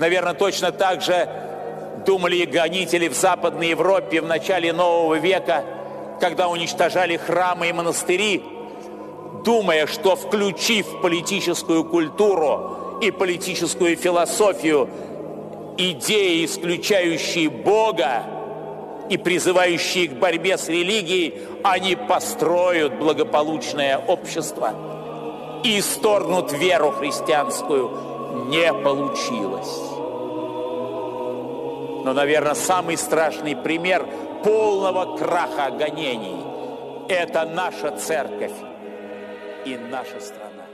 Наверное, точно так же думали и гонители в Западной Европе в начале нового века, когда уничтожали храмы и монастыри, думая, что, включив политическую культуру и политическую философию идеи, исключающие Бога и призывающие к борьбе с религией, они построят благополучное общество и исторгнут веру христианскую. Не получилось. Но, наверное, самый страшный пример полного краха гонений – это наша церковь и наша страна.